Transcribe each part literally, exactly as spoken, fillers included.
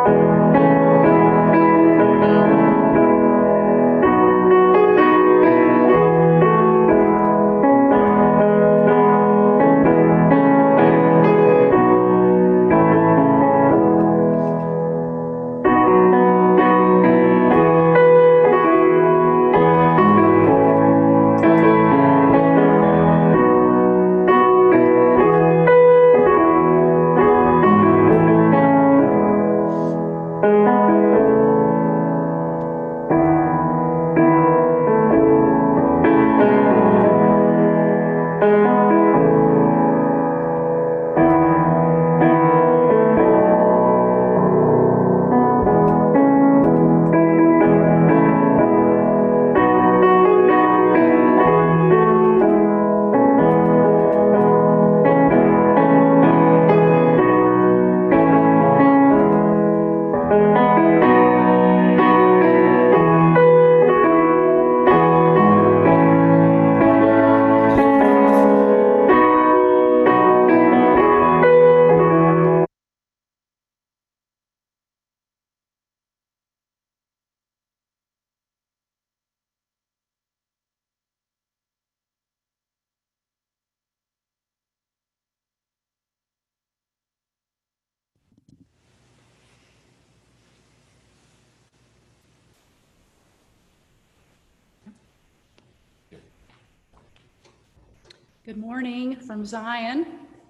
Good morning from Zion.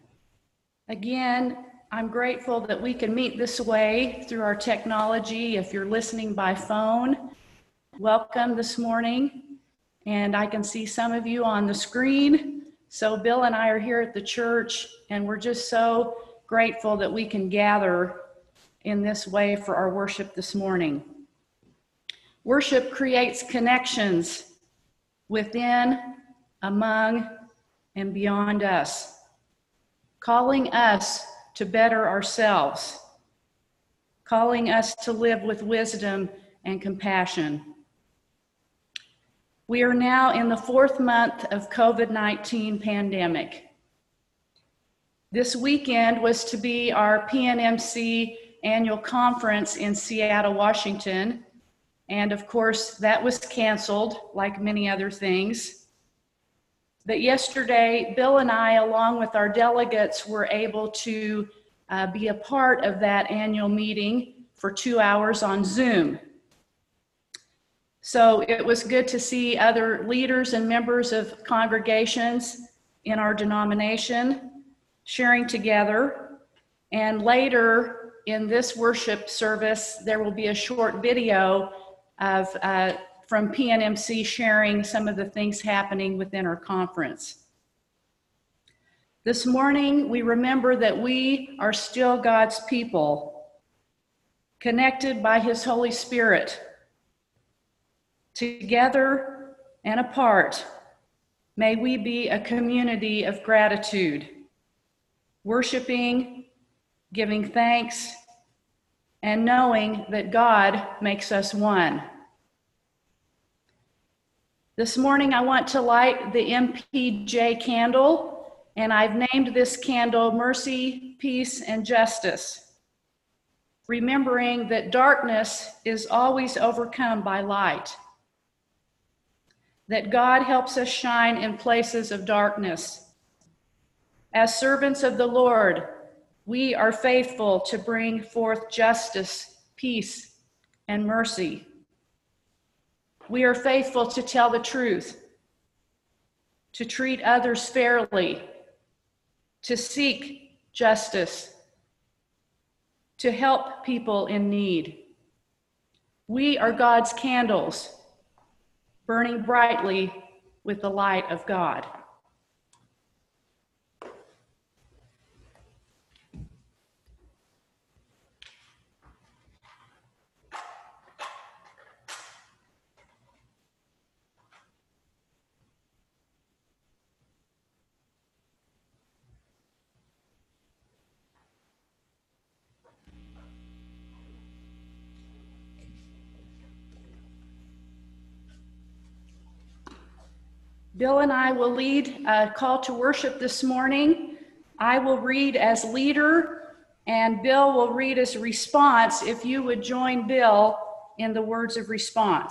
Again, I'm grateful that we can meet this way through our technology. If you're listening by phone, welcome this morning. And I can see some of you on the screen. So Bill and I are here at the church, and we're just so grateful that we can gather in this way for our worship this morning. Worship creates connections within, among, and beyond us, calling us to better ourselves, calling us to live with wisdom and compassion. We are now in the fourth month of COVID nineteen pandemic. This weekend was to be our P N M C annual conference in Seattle, Washington, and of course that was canceled like many other things. But yesterday, Bill and I, along with our delegates, were able to uh, be a part of that annual meeting for two hours on Zoom. So it was good to see other leaders and members of congregations in our denomination sharing together. And later in this worship service, there will be a short video of uh, from P N M C sharing some of the things happening within our conference. This morning, we remember that we are still God's people, connected by His Holy Spirit. Together and apart, may we be a community of gratitude, worshiping, giving thanks, and knowing that God makes us one. This morning, I want to light the M P J candle, and I've named this candle Mercy, Peace, and Justice, remembering that darkness is always overcome by light, that God helps us shine in places of darkness. As servants of the Lord, we are faithful to bring forth justice, peace, and mercy. We are faithful to tell the truth, to treat others fairly, to seek justice, to help people in need. We are God's candles, burning brightly with the light of God. Bill and I will lead a call to worship this morning. I will read as leader, And Bill will read his response. If you would join Bill in the words of response.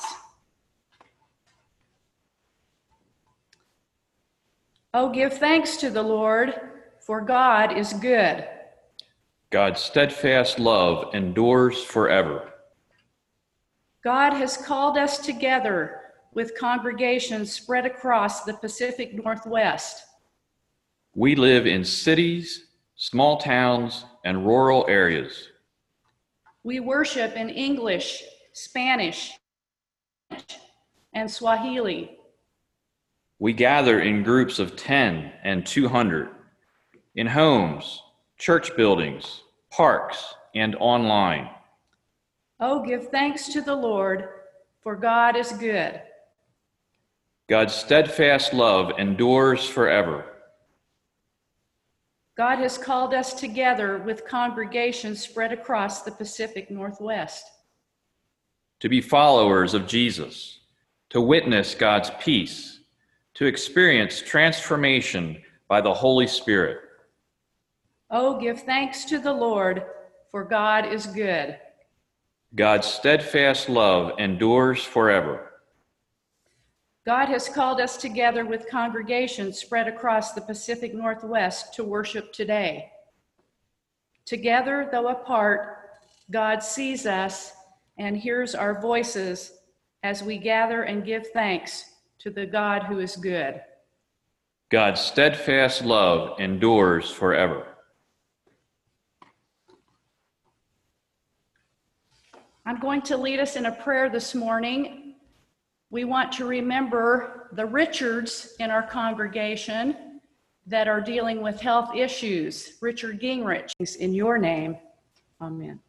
Oh, give thanks to the Lord, for God is good. God's steadfast love endures forever. God has called us together with congregations spread across the Pacific Northwest. We live in cities, small towns, and rural areas. We worship in English, Spanish, and Swahili. We gather in groups of ten and two hundred, in homes, church buildings, parks, and online. Oh, give thanks to the Lord, for God is good. God's steadfast love endures forever. God has called us together with congregations spread across the Pacific Northwest. To be followers of Jesus, to witness God's peace, to experience transformation by the Holy Spirit. Oh, give thanks to the Lord, for God is good. God's steadfast love endures forever. God has called us together with congregations spread across the Pacific Northwest to worship today. Together, though apart, God sees us and hears our voices as we gather and give thanks to the God who is good. God's steadfast love endures forever. I'm going to lead us in a prayer this morning. We want to remember the Richards in our congregation that are dealing with health issues. Richard Gingrich, in your name, amen.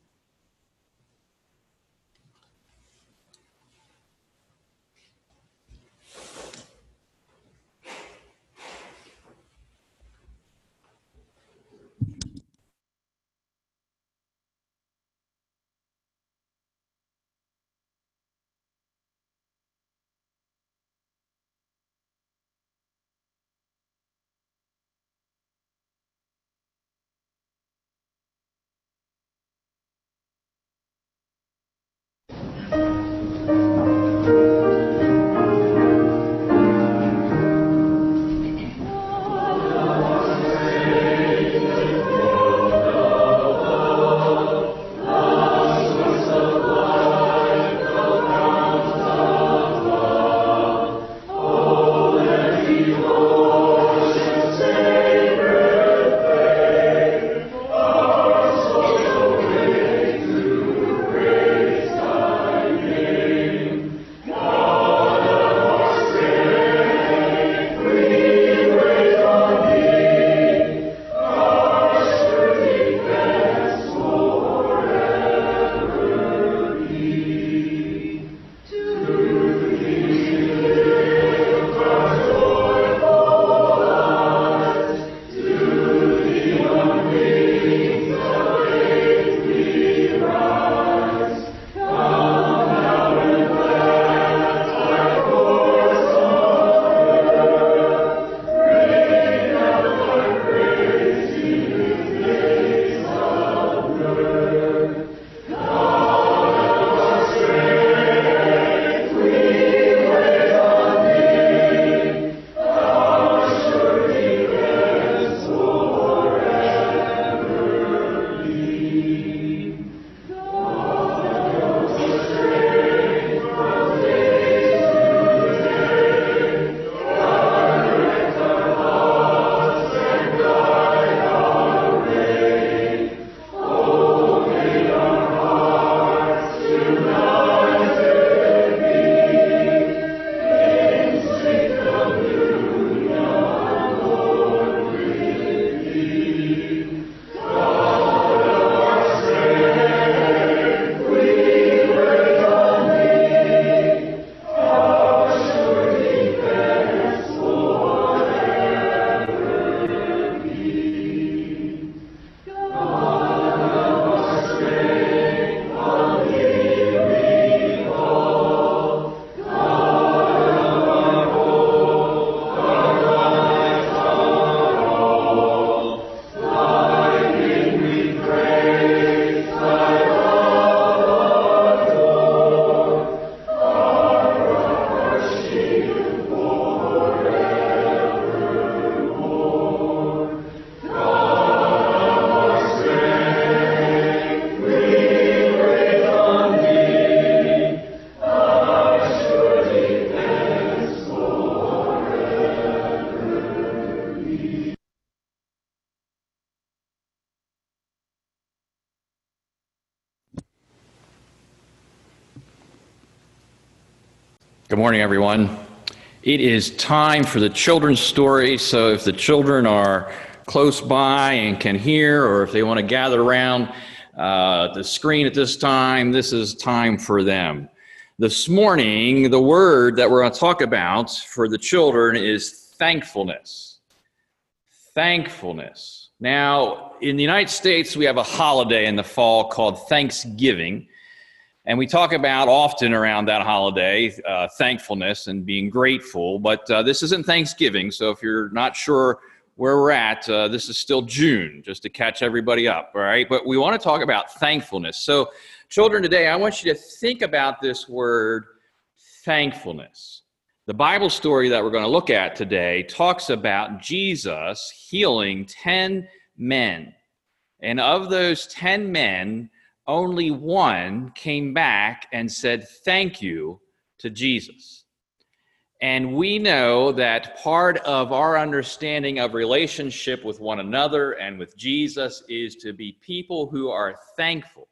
Good morning, everyone. It is time for the children's story, so if the children are close by and can hear, or if they want to gather around uh, the screen at this time, this is time for them. This morning, the word that we're going to talk about for the children is thankfulness. Thankfulness. Now, in the United States, we have a holiday in the fall called Thanksgiving. And we talk about often around that holiday, uh, thankfulness and being grateful, but uh, this isn't Thanksgiving, so if you're not sure where we're at, uh, this is still June, just to catch everybody up, all right? But we want to talk about thankfulness. So children, today I want you to think about this word, thankfulness. The Bible story that we're going to look at today talks about Jesus healing ten men. And of those ten men, only one came back and said thank you to Jesus. And we know that part of our understanding of relationship with one another and with Jesus is to be people who are thankful.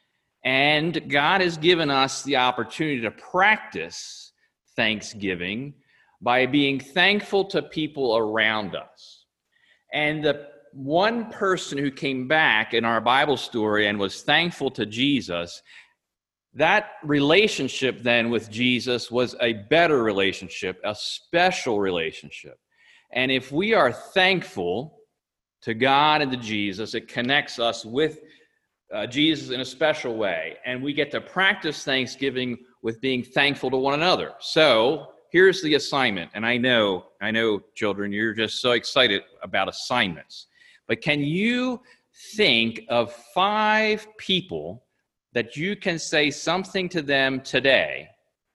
And God has given us the opportunity to practice thanksgiving by being thankful to people around us. And the one person who came back in our Bible story and was thankful to Jesus, that relationship then with Jesus was a better relationship, a special relationship. And if we are thankful to God and to Jesus, it connects us with uh, Jesus in a special way. And we get to practice Thanksgiving with being thankful to one another. So here's the assignment. And I know, I know, children, you're just so excited about assignments. But can you think of five people that you can say something to them today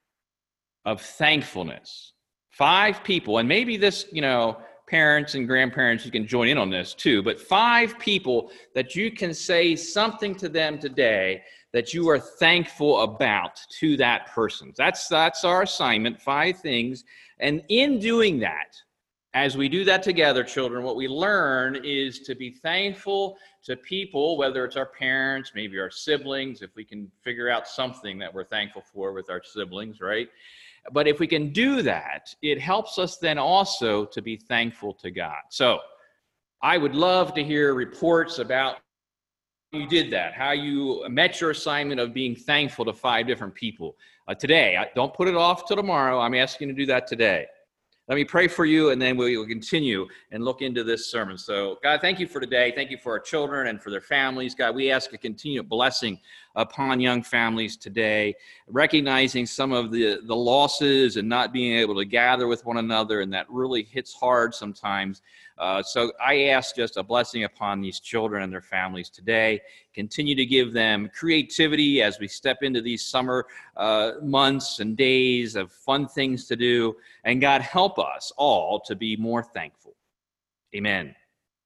of thankfulness? Five people, and maybe this, you know, parents and grandparents, you can join in on this too, but five people that you can say something to them today that you are thankful about to that person. That's, that's our assignment, five things. And in doing that, as we do that together, children, what we learn is to be thankful to people, whether it's our parents, maybe our siblings, if we can figure out something that we're thankful for with our siblings, right? But if we can do that, it helps us then also to be thankful to God. So I would love to hear reports about how you did that, how you met your assignment of being thankful to five different people. Uh, today, I, don't put it off till tomorrow. I'm asking you to do that today. Let me pray for you, and then we will continue and look into this sermon. So, God, thank you for today. Thank you for our children and for their families. God, we ask a continued blessing upon young families today, recognizing some of the, the losses and not being able to gather with one another, and that really hits hard sometimes. Uh, so I ask just a blessing upon these children and their families today. Continue to give them creativity as we step into these summer uh, months and days of fun things to do. And God, help us all to be more thankful. Amen.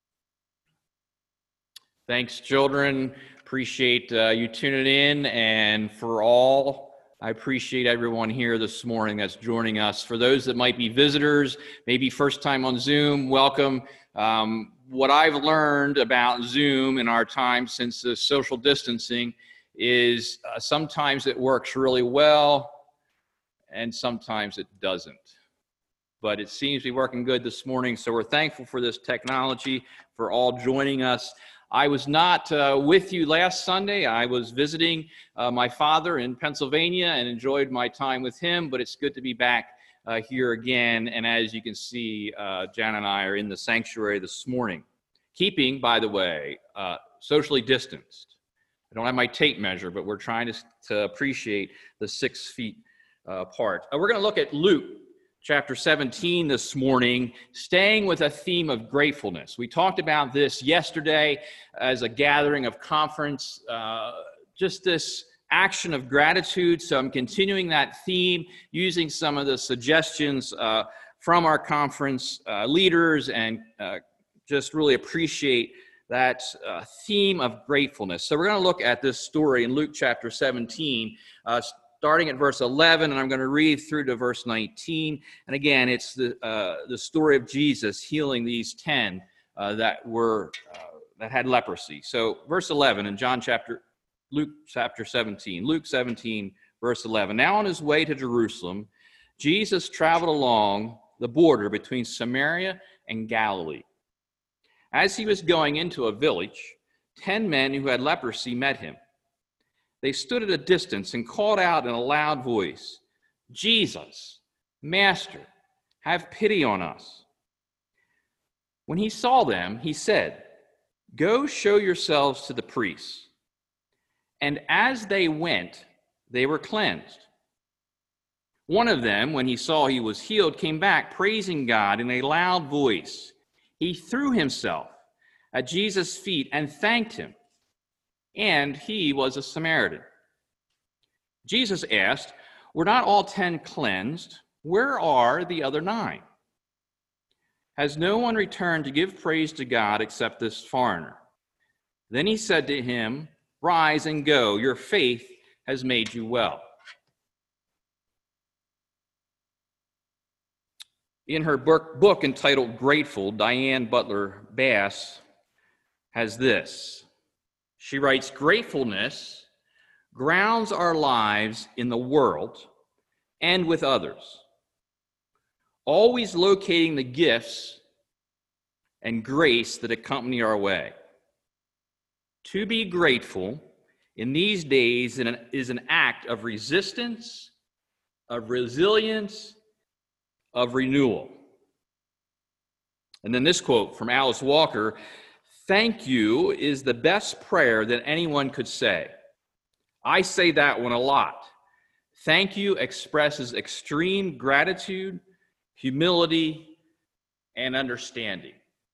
Thanks, children. Appreciate uh, you tuning in. And for all, I appreciate everyone here this morning that's joining us. For those that might be visitors, maybe first time on Zoom, welcome. Um, what I've learned about Zoom in our time since the social distancing is uh, sometimes it works really well and sometimes it doesn't. But it seems to be working good this morning, so we're thankful for this technology, for all joining us. I was not uh, with you last Sunday. I was visiting uh, my father in Pennsylvania and enjoyed my time with him, but it's good to be back uh, here again. And as you can see, uh, Jan and I are in the sanctuary this morning, keeping, by the way, uh, socially distanced. I don't have my tape measure, but we're trying to, to appreciate the six feet uh, apart. Uh, we're going to look at Luke chapter seventeen this morning, staying with a theme of gratefulness. We talked about this yesterday as a gathering of conference, uh, just this action of gratitude. So I'm continuing that theme using some of the suggestions uh, from our conference uh, leaders, and uh, just really appreciate that uh, theme of gratefulness. So we're going to look at this story in Luke chapter seventeen, uh, starting at verse eleven, and I'm going to read through to verse nineteen. And again, it's the uh, the story of Jesus healing these ten uh, that were uh, that had leprosy. So verse eleven in John chapter Luke chapter seventeen, Luke seventeen verse eleven. Now on his way to Jerusalem, Jesus traveled along the border between Samaria and Galilee. As he was going into a village, ten men who had leprosy met him. They stood at a distance and called out in a loud voice, "Jesus, Master, have pity on us." When he saw them, he said, "Go show yourselves to the priests." And as they went, they were cleansed. One of them, when he saw he was healed, came back praising God in a loud voice. He threw himself at Jesus' feet and thanked him. And he was a Samaritan. Jesus asked, "Were not all ten cleansed? Where are the other nine? Has no one returned to give praise to God except this foreigner?" Then he said to him, "Rise and go. Your faith has made you well." In her book entitled Grateful, Diane Butler Bass has this. She writes, "Gratefulness grounds our lives in the world and with others, always locating the gifts and grace that accompany our way. To be grateful in these days is an act of resistance, of resilience, of renewal." And then this quote from Alice Walker, "Thank you is the best prayer that anyone could say. I say that one a lot. Thank you expresses extreme gratitude, humility, and understanding."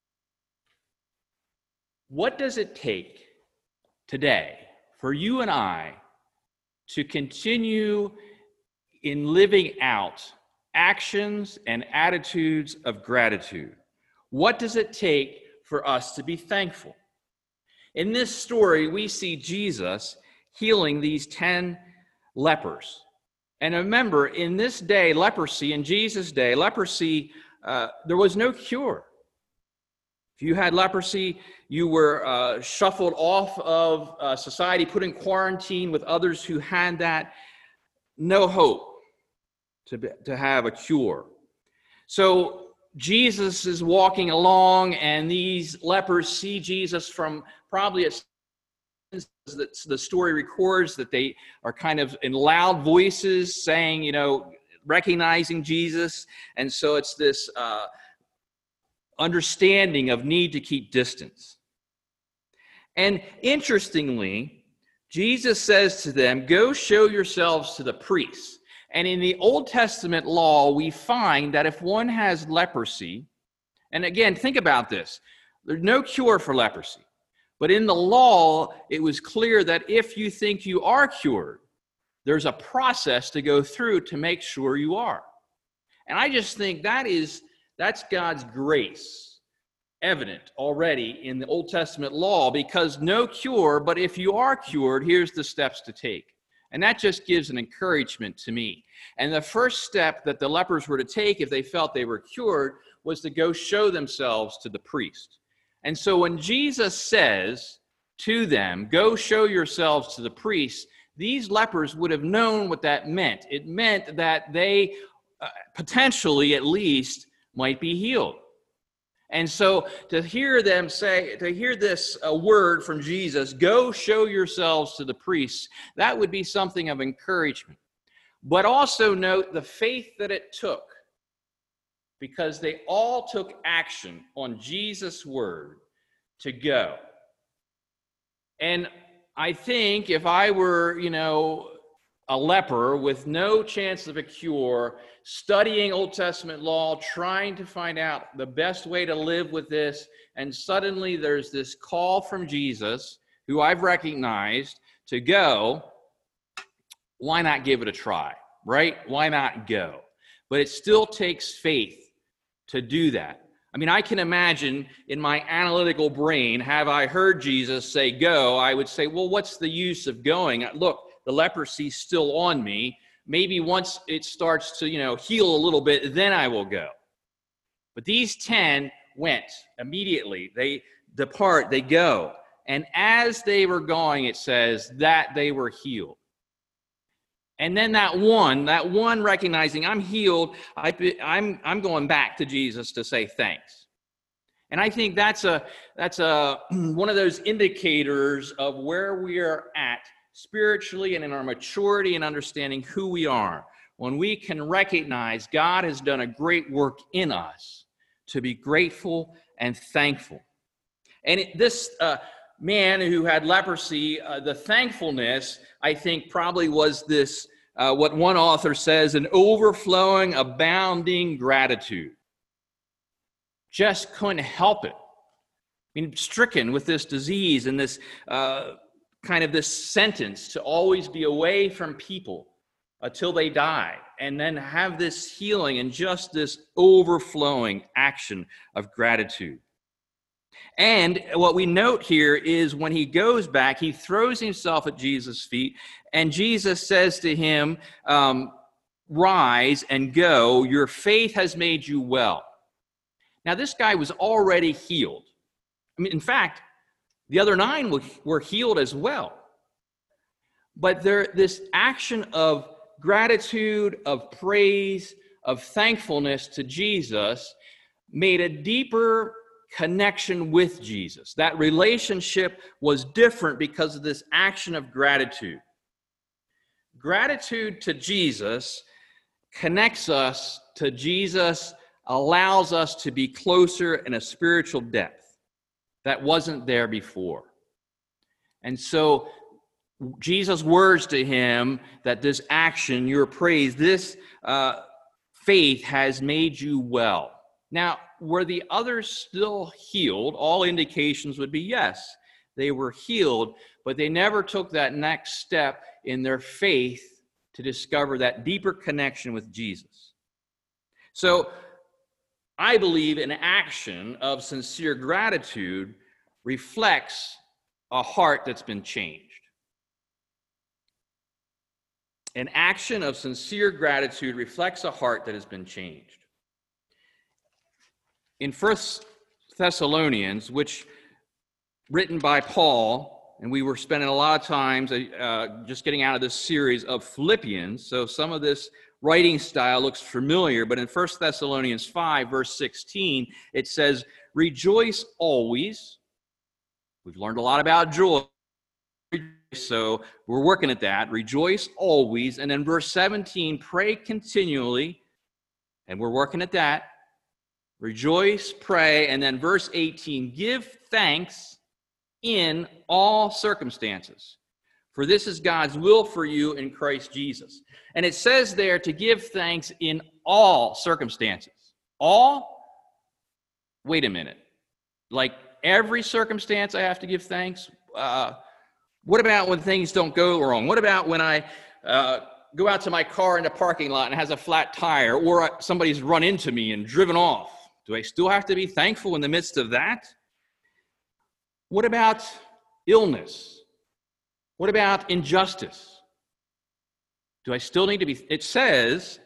What does it take today for you and I to continue in living out actions and attitudes of gratitude? What does it take for us to be thankful? In this story, we see Jesus healing these ten lepers. And remember, in this day, leprosy, in Jesus' day, leprosy, uh, there was no cure. If you had leprosy, you were uh, shuffled off of uh, society, put in quarantine with others who had that. No hope to, be, to have a cure. So Jesus is walking along, and these lepers see Jesus from probably a that the story records that they are kind of in loud voices saying, you know, recognizing Jesus. And so it's this uh, understanding of need to keep distance. And interestingly, Jesus says to them, "Go show yourselves to the priests." And in the Old Testament law, we find that if one has leprosy, and again, think about this, there's no cure for leprosy. But in the law, it was clear that if you think you are cured, there's a process to go through to make sure you are. And I just think that is, that's God's grace evident already in the Old Testament law, because no cure, but if you are cured, here's the steps to take. And that just gives an encouragement to me. And the first step that the lepers were to take if they felt they were cured was to go show themselves to the priest. And so when Jesus says to them, "Go show yourselves to the priests," these lepers would have known what that meant. It meant that they uh, potentially, at least, might be healed. And so to hear them say, to hear this uh, word from Jesus, "Go show yourselves to the priests," that would be something of encouragement. But also note the faith that it took, because they all took action on Jesus' word to go. And I think if I were, you know, a leper with no chance of a cure, studying Old Testament law, trying to find out the best way to live with this, and suddenly there's this call from Jesus, who I've recognized, to go, why not give it a try, right? Why not go? But it still takes faith to do that. I mean, I can imagine in my analytical brain, have I heard Jesus say go, I would say, well, what's the use of going? Look, the leprosy's still on me. Maybe once it starts to, you know, heal a little bit, then I will go. But these ten went immediately. They depart, they go. And as they were going, it says that they were healed. And then that one, that one recognizing I'm healed, I, I'm, I'm going back to Jesus to say thanks. And I think that's a, that's a, one of those indicators of where we are at spiritually and in our maturity and understanding who we are. When we can recognize God has done a great work in us, to be grateful and thankful. And it, this uh, man who had leprosy, uh, the thankfulness, I think, probably was this, uh, what one author says, an overflowing, abounding gratitude. Just couldn't help it. I mean, stricken with this disease and this uh, kind of this sentence to always be away from people until they die, and then have this healing and just this overflowing action of gratitude. And what we note here is when he goes back, he throws himself at Jesus' feet, and Jesus says to him, um, rise and go, your faith has made you well. Now, this guy was already healed. I mean, in fact, the other nine were healed as well. But there, this action of gratitude, of praise, of thankfulness to Jesus made a deeper connection with Jesus. That relationship was different because of this action of gratitude. Gratitude to Jesus connects us to Jesus, allows us to be closer in a spiritual depth that wasn't there before. And so Jesus' words to him that this action, your praise, this uh, faith has made you well. Now, were the others still healed? All indications would be yes, they were healed, but they never took that next step in their faith to discover that deeper connection with Jesus. So I believe an action of sincere gratitude reflects a heart that's been changed. An action of sincere gratitude reflects a heart that has been changed. In First Thessalonians, which written by Paul, and we were spending a lot of times uh, just getting out of this series of Philippians, so some of this writing style looks familiar, but in First Thessalonians five, verse sixteen, it says, rejoice always. We've learned a lot about joy, so we're working at that. Rejoice always. And then verse seventeen, pray continually, and we're working at that. Rejoice, pray, and then verse eighteen, give thanks in all circumstances, for this is God's will for you in Christ Jesus. And it says there to give thanks in all circumstances. All? Wait a minute. Like every circumstance I have to give thanks? Uh, what about when things don't go wrong? What about when I uh, go out to my car in the parking lot and it has a flat tire, or somebody's run into me and driven off? Do I still have to be thankful in the midst of that? What about illness? What about injustice? Do I still need to be? It says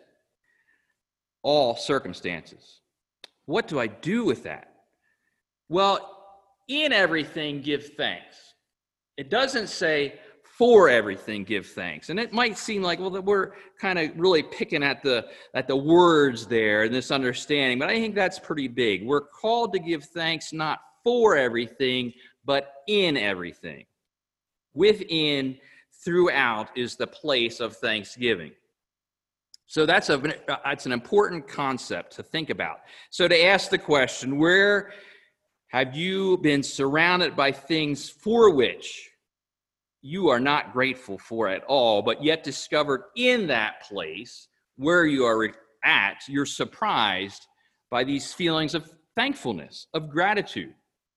all circumstances. What do I do with that? Well, in everything, give thanks. It doesn't say for everything, give thanks. And it might seem like, well, that we're kind of really picking at the at the words there and this understanding, but I think that's pretty big. We're called to give thanks not for everything, but in everything. Within, throughout is the place of thanksgiving. So that's a that's an important concept to think about. So to ask the question, where have you been surrounded by things for which you are not grateful for at all, but yet discovered in that place where you are at, you're surprised by these feelings of thankfulness, of gratitude.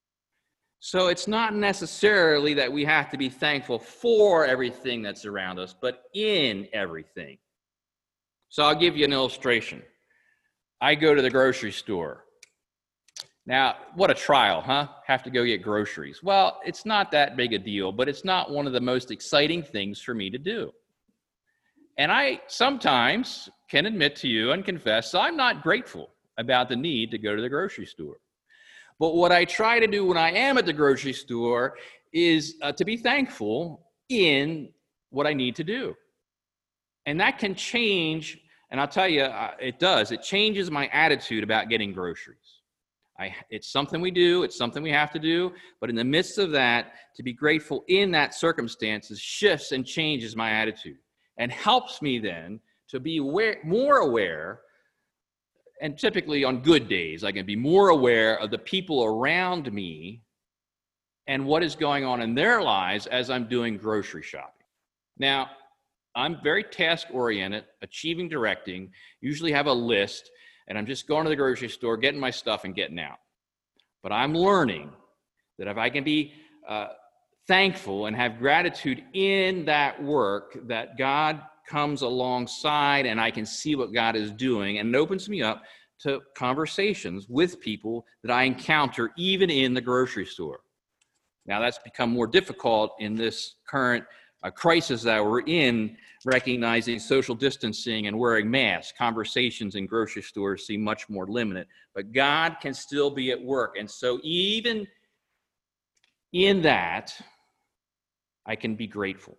So it's not necessarily that we have to be thankful for everything that's around us, but in everything. So I'll give you an illustration. I go to the grocery store. Now, what a trial, huh? Have to go get groceries. Well, it's not that big a deal, but it's not one of the most exciting things for me to do. And I sometimes can admit to you and confess I'm not grateful about the need to go to the grocery store. But what I try to do when I am at the grocery store is uh, to be thankful in what I need to do. And that can change, and I'll tell you, uh, it does. It changes my attitude about getting groceries. I, it's something we do. It's something we have to do. But in the midst of that, to be grateful in that circumstances shifts and changes my attitude and helps me then to be aware, more aware. And typically on good days, I can be more aware of the people around me and what is going on in their lives as I'm doing grocery shopping. Now, I'm very task-oriented, achieving, directing, usually have a list, and I'm just going to the grocery store, getting my stuff, and getting out. But I'm learning that if I can be uh, thankful and have gratitude in that work, that God comes alongside and I can see what God is doing, and it opens me up to conversations with people that I encounter even in the grocery store. Now, that's become more difficult in this current uh, crisis that we're in, recognizing social distancing and wearing masks. Conversations in grocery stores seem much more limited, but God can still be at work. And so even in that, I can be grateful.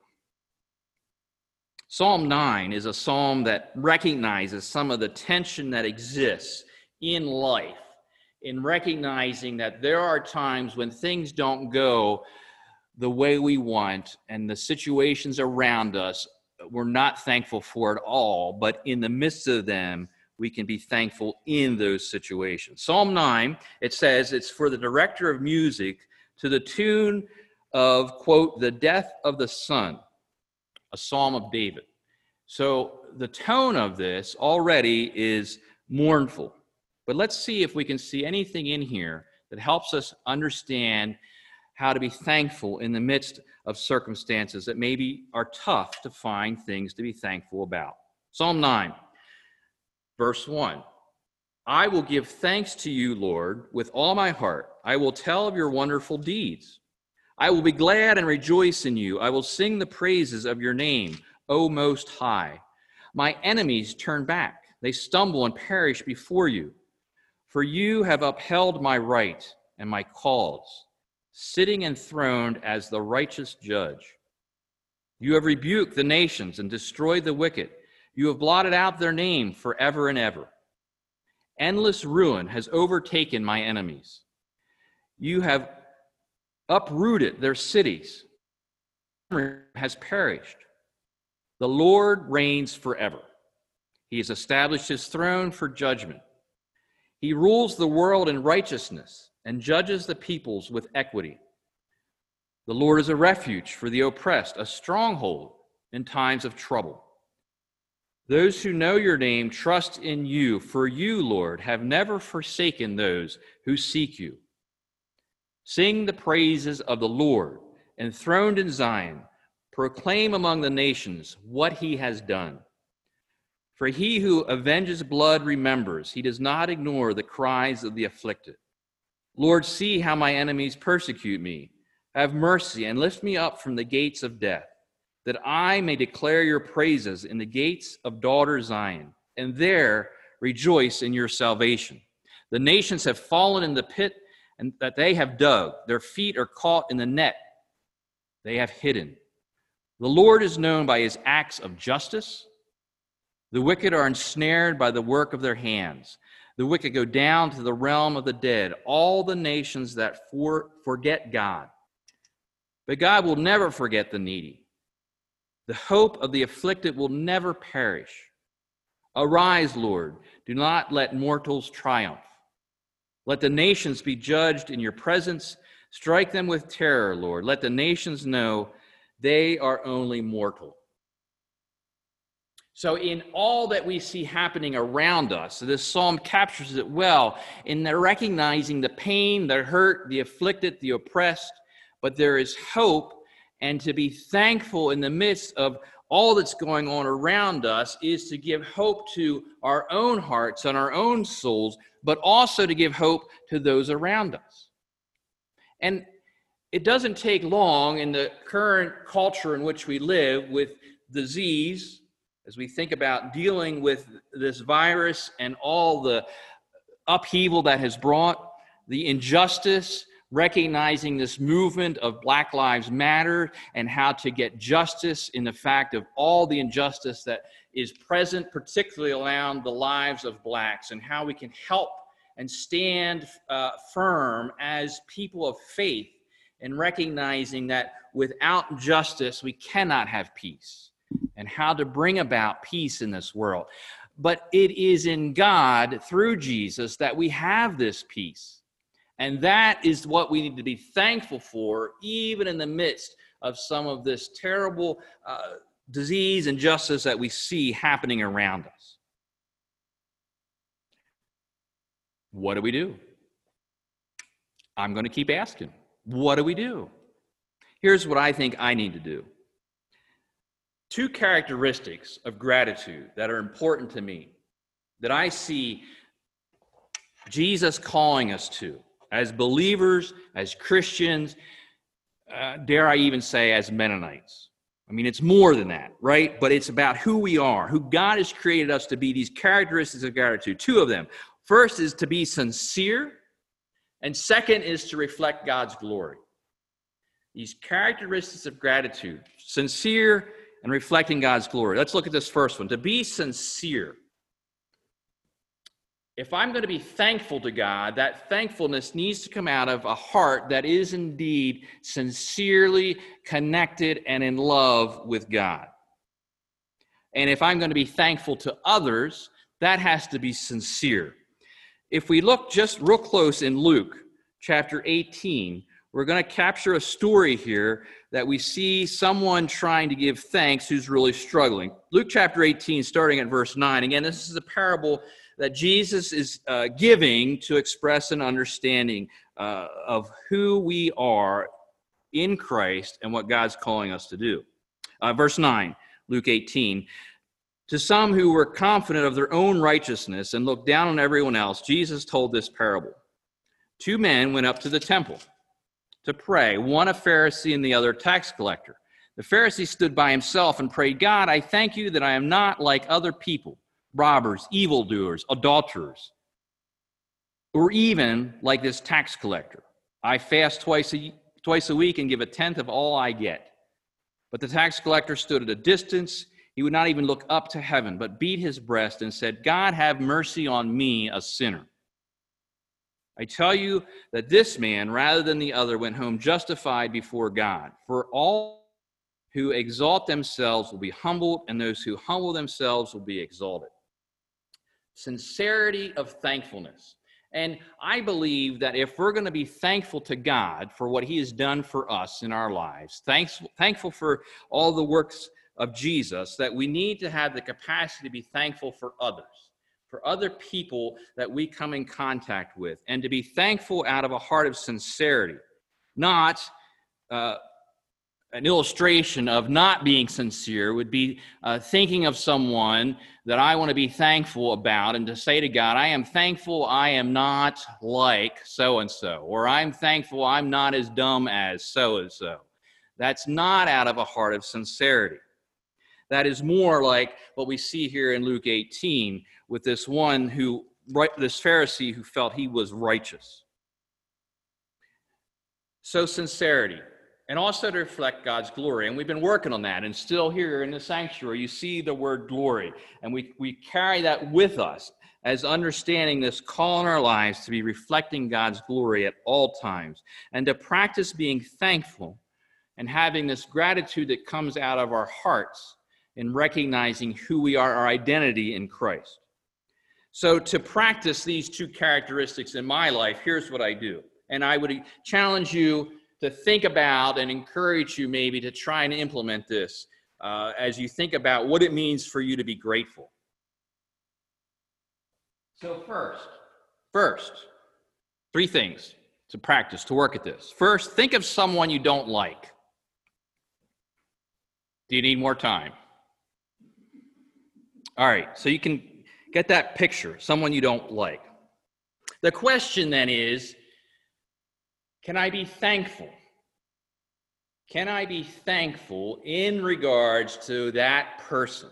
Psalm nine is a psalm that recognizes some of the tension that exists in life, in recognizing that there are times when things don't go the way we want and the situations around us we're not thankful for at all, but in the midst of them, we can be thankful in those situations. Psalm nine, it says it's for the director of music to the tune of, quote, the death of the son, a psalm of David. So the tone of this already is mournful. But let's see if we can see anything in here that helps us understand how to be thankful in the midst of circumstances that maybe are tough to find things to be thankful about. Psalm nine, verse one. I will give thanks to you, Lord, with all my heart. I will tell of your wonderful deeds. I will be glad and rejoice in you. I will sing the praises of your name, O Most High. My enemies turn back. They stumble and perish before you. For you have upheld my right and my cause, sitting enthroned as the righteous judge. You have rebuked the nations and destroyed the wicked. You have blotted out their name forever and ever. Endless ruin has overtaken my enemies. You have uprooted their cities. Has perished. The Lord reigns forever. He has established his throne for judgment. He rules the world in righteousness and judges the peoples with equity. The Lord is a refuge for the oppressed, a stronghold in times of trouble. Those who know your name trust in you, for you, Lord, have never forsaken those who seek you. Sing the praises of the Lord, enthroned in Zion. Proclaim among the nations what he has done. For he who avenges blood remembers. He does not ignore the cries of the afflicted. Lord, see how my enemies persecute me. Have mercy and lift me up from the gates of death, that I may declare your praises in the gates of daughter Zion, and there rejoice in your salvation. The nations have fallen in the pit and that they have dug. Their feet are caught in the net they have hidden. The Lord is known by his acts of justice. The wicked are ensnared by the work of their hands. The wicked go down to the realm of the dead, all the nations that for, forget God. But God will never forget the needy. The hope of the afflicted will never perish. Arise, Lord, do not let mortals triumph. Let the nations be judged in your presence. Strike them with terror, Lord. Let the nations know they are only mortal. So in all that we see happening around us, this psalm captures it well in the recognizing the pain, the hurt, the afflicted, the oppressed, but there is hope, and to be thankful in the midst of all that's going on around us is to give hope to our own hearts and our own souls, but also to give hope to those around us. And it doesn't take long in the current culture in which we live with disease, as we think about dealing with this virus and all the upheaval that has brought, the injustice, recognizing this movement of Black Lives Matter and how to get justice in the fact of all the injustice that is present, particularly around the lives of blacks, and how we can help and stand uh, firm as people of faith in recognizing that without justice, we cannot have peace, and how to bring about peace in this world. But it is in God, through Jesus, that we have this peace. And that is what we need to be thankful for, even in the midst of some of this terrible uh, disease and justice that we see happening around us. What do we do? I'm going to keep asking. What do we do? Here's what I think I need to do. Two characteristics of gratitude that are important to me, that I see Jesus calling us to as believers, as Christians, uh, dare I even say as Mennonites. I mean, it's more than that, right? But it's about who we are, who God has created us to be, these characteristics of gratitude. Two of them. First is to be sincere, and second is to reflect God's glory. These characteristics of gratitude, sincere and reflecting God's glory. Let's look at this first one. To be sincere. If I'm going to be thankful to God, that thankfulness needs to come out of a heart that is indeed sincerely connected and in love with God. And if I'm going to be thankful to others, that has to be sincere. If we look just real close in Luke chapter eighteen, we're going to capture a story here that we see someone trying to give thanks who's really struggling. Luke chapter eighteen, starting at verse nine. Again, this is a parable that Jesus is uh, giving to express an understanding uh, of who we are in Christ and what God's calling us to do. Uh, verse nine, Luke eighteen. To some who were confident of their own righteousness and looked down on everyone else, Jesus told this parable. Two men went up to the temple to pray, one a Pharisee and the other a tax collector. The Pharisee stood by himself and prayed, God, I thank you that I am not like other people, robbers, evildoers, adulterers, or even like this tax collector. I fast twice a, twice a week and give a tenth of all I get. But the tax collector stood at a distance. He would not even look up to heaven, but beat his breast and said, God, have mercy on me, a sinner. I tell you that this man, rather than the other, went home justified before God. For all who exalt themselves will be humbled, and those who humble themselves will be exalted. Sincerity of thankfulness. And I believe that if we're going to be thankful to God for what he has done for us in our lives, thanks, thankful for all the works of Jesus, that we need to have the capacity to be thankful for others, for other people that we come in contact with, and to be thankful out of a heart of sincerity, not uh, an illustration of not being sincere would be uh, thinking of someone that I want to be thankful about and to say to God, I am thankful I am not like so-and-so, or I'm thankful I'm not as dumb as so-and-so. That's not out of a heart of sincerity. That is more like what we see here in Luke eighteen with this one who, this Pharisee who felt he was righteous. So sincerity, and also to reflect God's glory. And we've been working on that. And still here in the sanctuary, you see the word glory. And we, we carry that with us as understanding this call in our lives to be reflecting God's glory at all times. And to practice being thankful and having this gratitude that comes out of our hearts in recognizing who we are, our identity in Christ. So to practice these two characteristics in my life, here's what I do. And I would challenge you to think about and encourage you maybe to try and implement this uh, as you think about what it means for you to be grateful. So first, first, three things to practice, to work at this. First, think of someone you don't like. Do you need more time? All right, so you can get that picture, someone you don't like. The question then is, can I be thankful? Can I be thankful in regards to that person?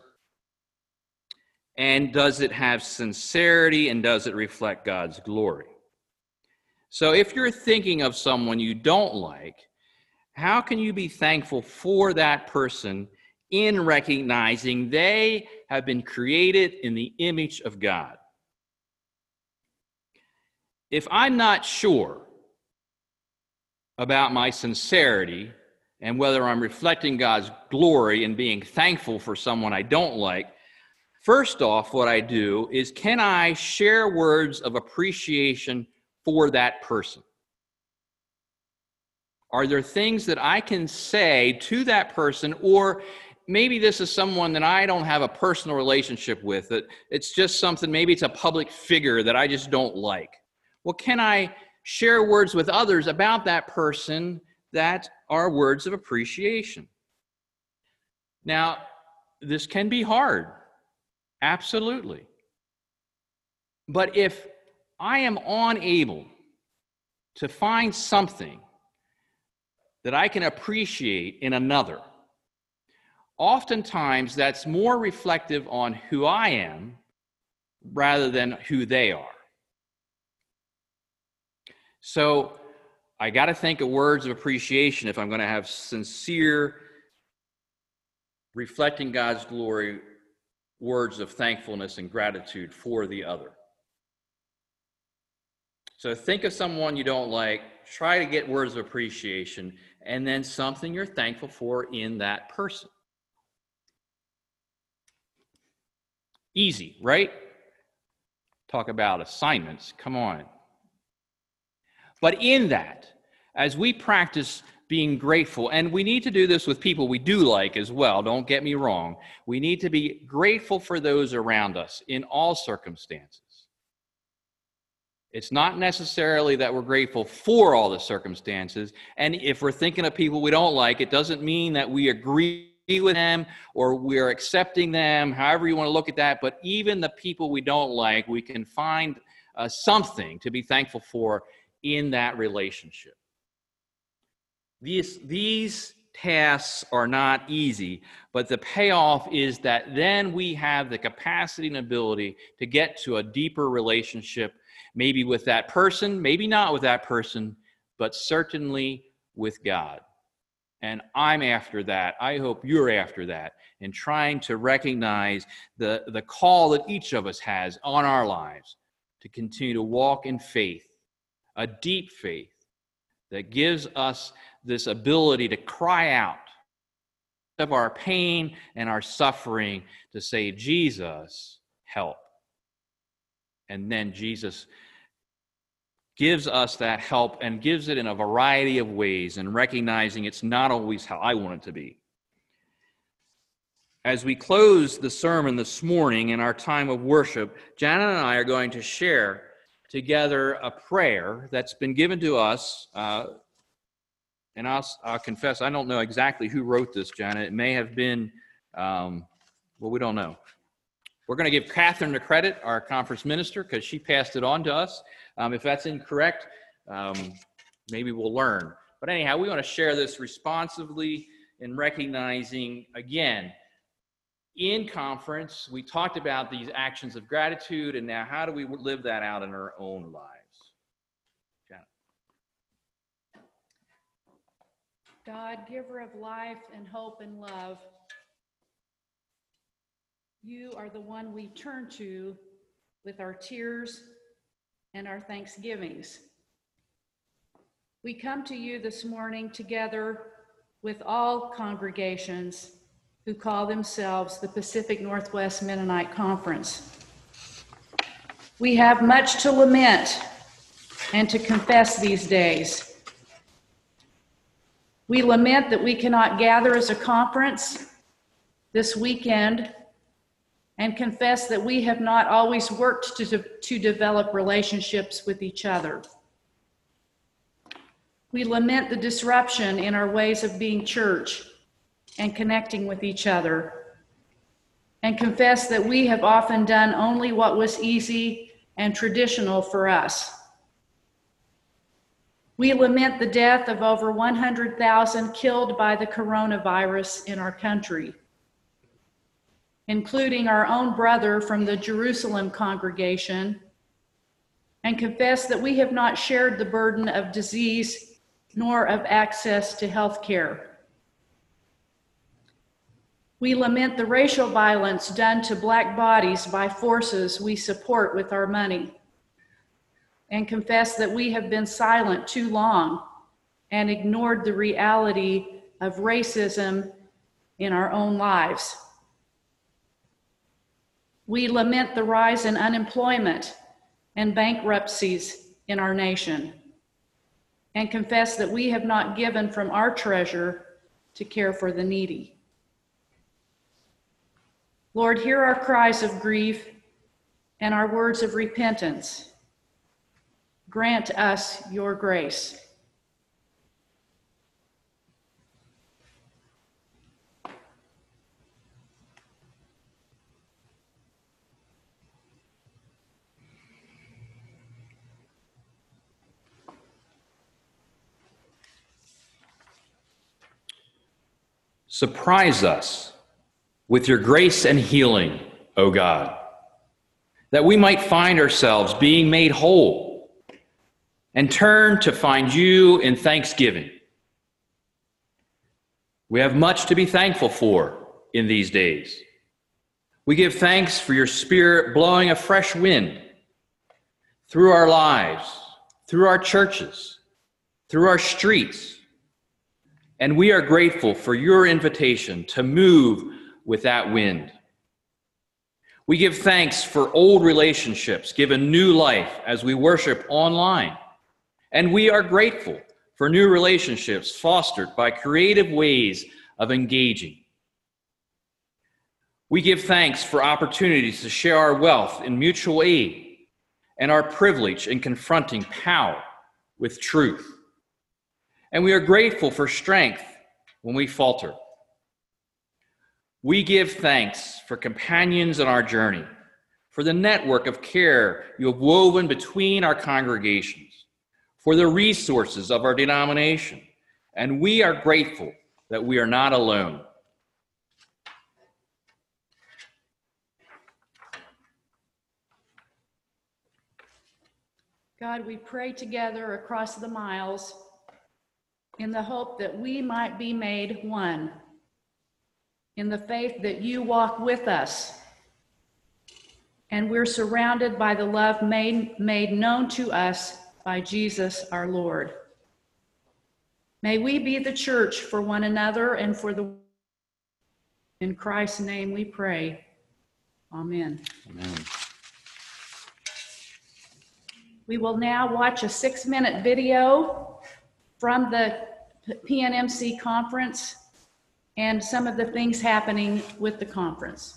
And does it have sincerity, and does it reflect God's glory? So if you're thinking of someone you don't like, how can you be thankful for that person in recognizing they have been created in the image of God? If I'm not sure about my sincerity and whether I'm reflecting God's glory and being thankful for someone I don't like, first off, what I do is, can I share words of appreciation for that person? Are there things that I can say to that person, or maybe this is someone that I don't have a personal relationship with, that it's just something, maybe it's a public figure that I just don't like. Well, can I share words with others about that person that are words of appreciation? Now, this can be hard, absolutely. But if I am unable to find something that I can appreciate in another, oftentimes that's more reflective on who I am rather than who they are. So I got to think of words of appreciation if I'm going to have sincere, reflecting God's glory, words of thankfulness and gratitude for the other. So think of someone you don't like, try to get words of appreciation, and then something you're thankful for in that person. Easy, right? Talk about assignments, come on. But in that, as we practice being grateful, and we need to do this with people we do like as well, don't get me wrong. We need to be grateful for those around us in all circumstances. It's not necessarily that we're grateful for all the circumstances, and if we're thinking of people we don't like, it doesn't mean that we agree with them or we're accepting them, however you want to look at that, but even the people we don't like, we can find uh, something to be thankful for in that relationship. These, these tasks are not easy, but the payoff is that then we have the capacity and ability to get to a deeper relationship, maybe with that person, maybe not with that person, but certainly with God. And I'm after that. I hope you're after that, and trying to recognize the, the call that each of us has on our lives to continue to walk in faith, a deep faith that gives us this ability to cry out of our pain and our suffering to say, Jesus, help. And then Jesus gives us that help and gives it in a variety of ways, and recognizing it's not always how I want it to be. As we close the sermon this morning in our time of worship, Janet and I are going to share together a prayer that's been given to us. Uh, and I'll, I'll confess, I don't know exactly who wrote this, Janet. It may have been, um, well, we don't know. We're going to give Catherine the credit, our conference minister, because she passed it on to us. Um, if that's incorrect, um, maybe we'll learn. But anyhow, we want to share this responsively in recognizing, again, in conference, we talked about these actions of gratitude, and now how do we live that out in our own lives? Janet. God, giver of life and hope and love, you are the one we turn to with our tears and our thanksgivings. We come to you this morning together with all congregations who call themselves the Pacific Northwest Mennonite Conference. We have much to lament and to confess these days. We lament that we cannot gather as a conference this weekend, and confess that we have not always worked to, de- to develop relationships with each other. We lament the disruption in our ways of being church and connecting with each other, and confess that we have often done only what was easy and traditional for us. We lament the death of over one hundred thousand killed by the coronavirus in our country, including our own brother from the Jerusalem congregation, and confess that we have not shared the burden of disease nor of access to health care. We lament the racial violence done to Black bodies by forces we support with our money, and confess that we have been silent too long and ignored the reality of racism in our own lives. We lament the rise in unemployment and bankruptcies in our nation, and confess that we have not given from our treasure to care for the needy. Lord, hear our cries of grief and our words of repentance. Grant us your grace. Surprise us with your grace and healing, O God, that we might find ourselves being made whole and turn to find you in thanksgiving. We have much to be thankful for in these days. We give thanks for your Spirit blowing a fresh wind through our lives, through our churches, through our streets. And we are grateful for your invitation to move with that wind. We give thanks for old relationships given new life as we worship online. And we are grateful for new relationships fostered by creative ways of engaging. We give thanks for opportunities to share our wealth in mutual aid and our privilege in confronting power with truth. And we are grateful for strength when we falter. We give thanks for companions in our journey, for the network of care you have woven between our congregations, for the resources of our denomination, and we are grateful that we are not alone. God, we pray together across the miles in the hope that we might be made one, in the faith that you walk with us, and we're surrounded by the love made, made known to us by Jesus our Lord. May we be the church for one another and for the world. In Christ's name we pray. Amen. Amen. We will now watch a six-minute video from the P N M C conference and some of the things happening with the conference.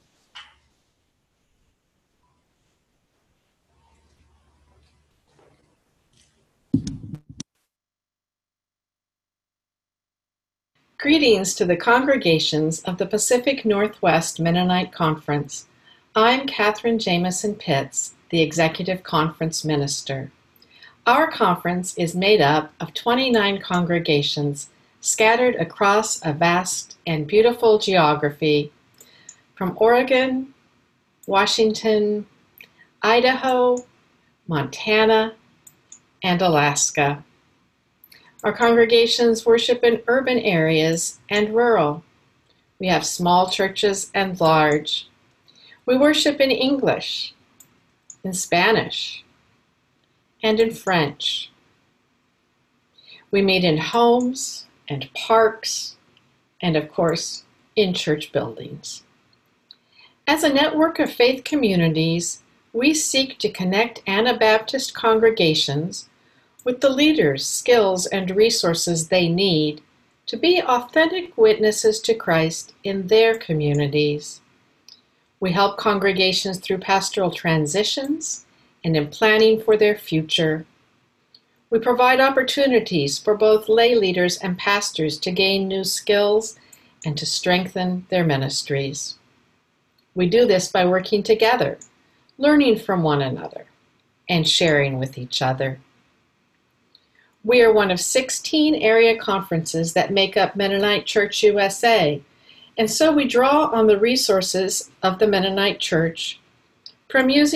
Greetings to the congregations of the Pacific Northwest Mennonite Conference. I'm Catherine Jameson Pitts, the Executive Conference Minister. Our conference is made up of twenty-nine congregations scattered across a vast and beautiful geography from Oregon, Washington, Idaho, Montana, and Alaska. Our congregations worship in urban areas and rural. We have small churches and large. We worship in English, in Spanish, and in French. We meet in homes and parks, and of course, in church buildings. As a network of faith communities, we seek to connect Anabaptist congregations with the leaders, skills, and resources they need to be authentic witnesses to Christ in their communities. We help congregations through pastoral transitions and in planning for their future. We provide opportunities for both lay leaders and pastors to gain new skills and to strengthen their ministries. We do this by working together, learning from one another, and sharing with each other. We are one of sixteen area conferences that make up Mennonite Church U S A, and so we draw on the resources of the Mennonite Church, from using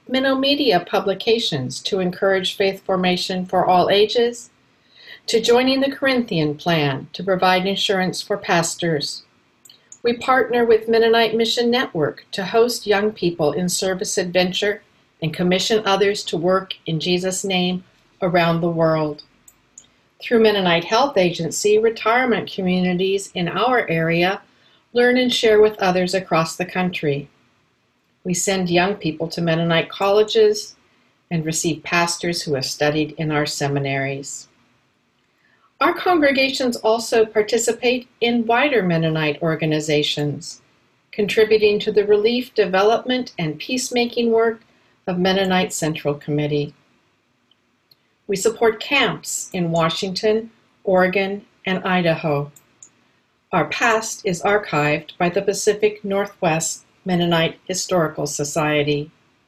Minnow Media publications to encourage faith formation for all ages, to joining the Corinthian Plan to provide insurance for pastors. We partner with Mennonite Mission Network to host young people in service adventure and commission others to work in Jesus' name around the world. Through Mennonite Health Agency, retirement communities in our area learn and share with others across the country. We send young people to Mennonite colleges and receive pastors who have studied in our seminaries. Our congregations also participate in wider Mennonite organizations, contributing to the relief, development, and peacemaking work of Mennonite Central Committee. We support camps in Washington, Oregon, and Idaho. Our past is archived by the Pacific Northwest Mennonite Historical Society.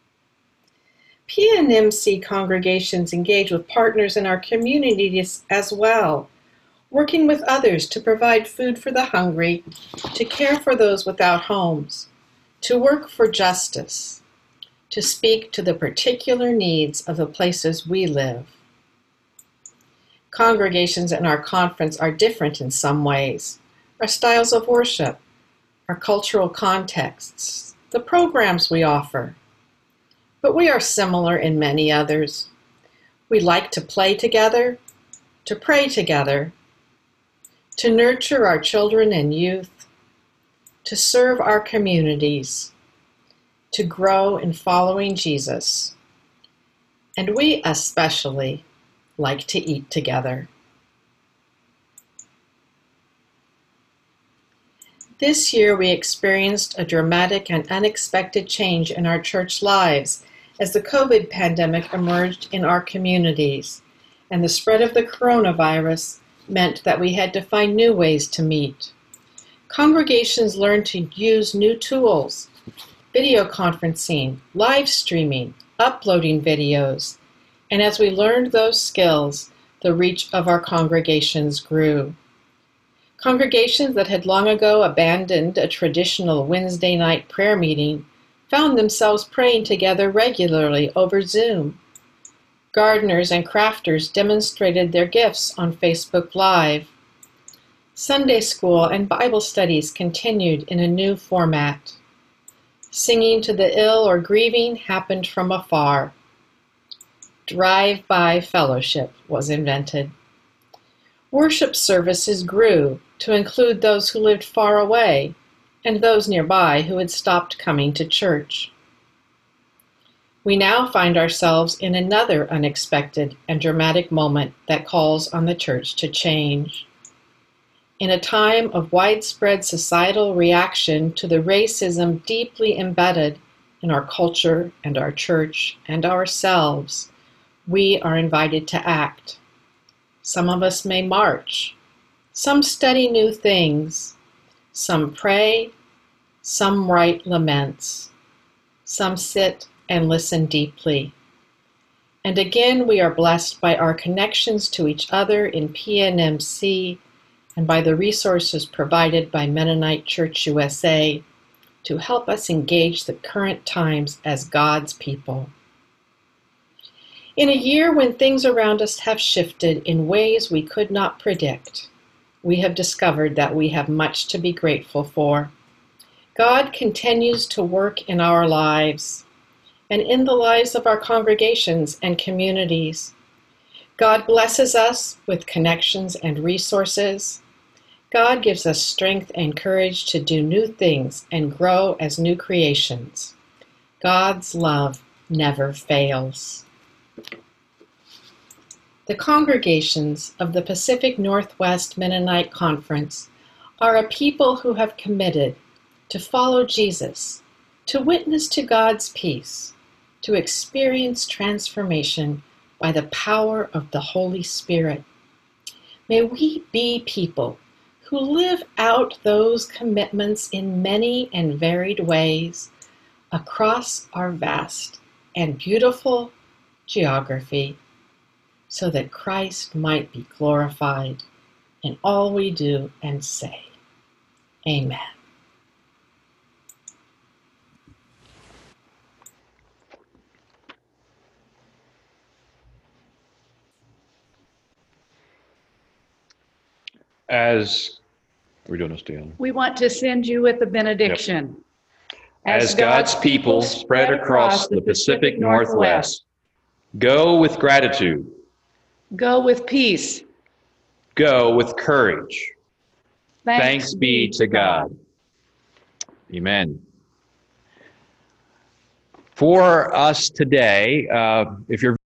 P N M C congregations engage with partners in our communities as well, working with others to provide food for the hungry, to care for those without homes, to work for justice, to speak to the particular needs of the places we live. Congregations in our conference are different in some ways. Our styles of worship, our cultural contexts, the programs we offer. But we are similar in many others. We like to play together, to pray together, to nurture our children and youth, to serve our communities, to grow in following Jesus. And we especially like to eat together. This year we experienced a dramatic and unexpected change in our church lives as the COVID pandemic emerged in our communities, and the spread of the coronavirus meant that we had to find new ways to meet. Congregations learned to use new tools, video conferencing, live streaming, uploading videos, and as we learned those skills, the reach of our congregations grew. Congregations that had long ago abandoned a traditional Wednesday night prayer meeting found themselves praying together regularly over Zoom. Gardeners and crafters demonstrated their gifts on Facebook Live. Sunday school and Bible studies continued in a new format. Singing to the ill or grieving happened from afar. Drive-by fellowship was invented. Worship services grew to include those who lived far away and those nearby who had stopped coming to church. We now find ourselves in another unexpected and dramatic moment that calls on the church to change. In a time of widespread societal reaction to the racism deeply embedded in our culture and our church and ourselves, we are invited to act. Some of us may march, some study new things, some pray, some write laments, some sit and listen deeply. And again, we are blessed by our connections to each other in P N M C and by the resources provided by Mennonite Church U S A to help us engage the current times as God's people. In a year when things around us have shifted in ways we could not predict, we have discovered that we have much to be grateful for. God continues to work in our lives and in the lives of our congregations and communities. God blesses us with connections and resources. God gives us strength and courage to do new things and grow as new creations. God's love never fails. The congregations of the Pacific Northwest Mennonite Conference are a people who have committed to follow Jesus, to witness to God's peace, to experience transformation by the power of the Holy Spirit. May we be people who live out those commitments in many and varied ways across our vast and beautiful geography, so that Christ might be glorified in all we do and say. Amen. As, we're doing this together. We want to send you with the benediction. As God's people spread across the Pacific Northwest, go with gratitude. Go with peace. Go with courage. Thanks be to God. Amen. For us today, uh, if you're